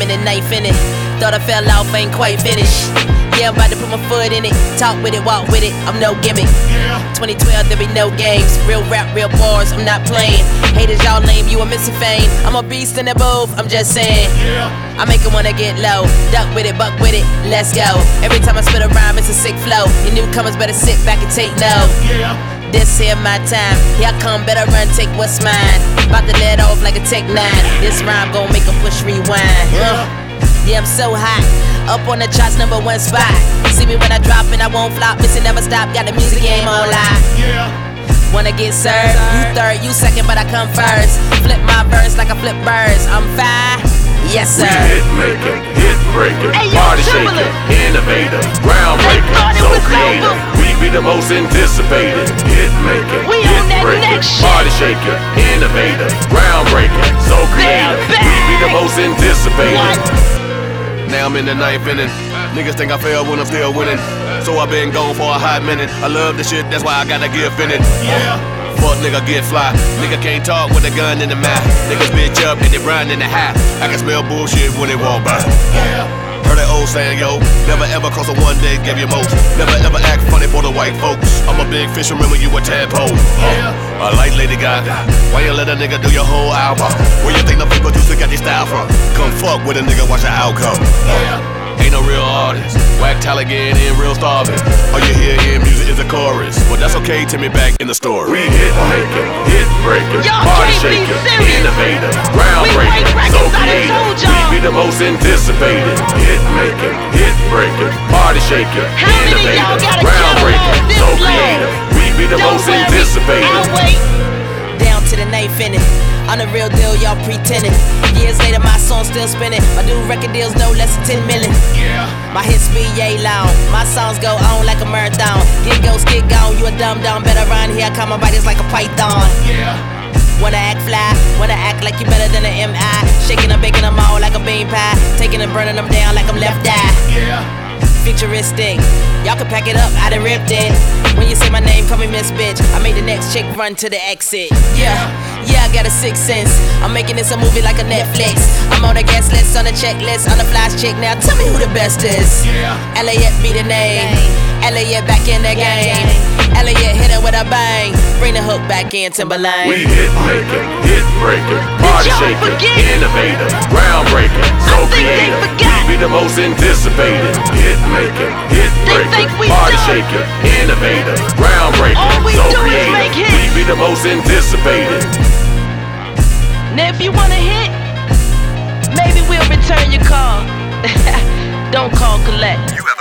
minute, knife in it. Thought I fell off, ain't quite finished. Yeah, I'm about to put my foot in it. Talk with it, walk with it, I'm no gimmick. 2012, there be no games. Real rap, real bars, I'm not playing. Haters, y'all lame, you a missing fame. I'm a beast in the booth, I'm just saying. I make it wanna get low. Duck with it, buck with it, let's go. Every time I spit a rhyme, it's a sick flow. You newcomers better sit back and take note. This here my time, here I come, better run, take what's mine. About to let off like a Tech 9. This rhyme gon' make 'em push rewind. Yeah, I'm so hot, up on the charts, #1 spot. See me when I drop and I won't flop. Listen, never stop, got the music game on live. Wanna get served, you third, you second, but I come first. Flip my verse like I flip birds, I'm fine, yes sir. We hit making, hit breaking, party shaking, innovative, groundbreaking, so creative. We be the most anticipated. Hit making, hit breaking, party shaking, innovative, groundbreaking, so creative. We be the most anticipated. Now I'm in the ninth inning. Niggas think I failed when I'm still winning. So I've been gone for a hot minute. I love the shit, that's why I gotta give in it. Fuck nigga, get fly. Nigga can't talk with a gun in the mouth. Niggas bitch up and they run in the half. I can smell bullshit when they walk by. Heard that old saying, yo, never ever cross a one day, give you most. Never ever act funny for the white folks. I'm a big fish, remember you a tadpole. I like Lady Gaga. Why you let a nigga do your whole album? Where you think the people do got their style from? Come fuck with a nigga, watch the outcome. Ain't no real artist, whack talent getting in real starving. All you hear in music is a chorus, but that's okay, take me back in the story. We hit making, hit breaking, party shaking, innovative, groundbreaking, so creative. We be the most anticipated. Hit making, hit breaking, party shaking, innovative, groundbreaking, so creative. We be the most anticipated. Down to the knife in it. I'm the real deal, y'all pretending. Years later, my song still spinning. My new record deals no less than 10 million. My hits be yay long. My songs go on like a marathon. Get go, skid gone, you a dumb dumb. Better run here, come my bodies like a python. Wanna act fly, wanna act like you better than an MI. Shaking and baking them all like a bean pie. Taking and burning them down like I'm left eye. Futuristic, y'all can pack it up, I done ripped it. When you say my name, call me Miss Bitch. I made the next chick run to the exit. Yeah, I got a sixth sense. I'm making this a movie like a Netflix. I'm on the guest list, on the checklist, on the flash chick. Now tell me who the best is. Elliot be the name. Elliot back in the game. Elliot hit it with a bang. Bring the hook back in, Timberlane. We hit making, hit breaking, party shaking, innovative, groundbreaking, so creative. We be the most anticipated. Hit making, hit breaking, party shaking, innovative, groundbreaking, so creative. We be the most anticipated. Now if you want a hit, maybe we'll return your call. Don't call collect.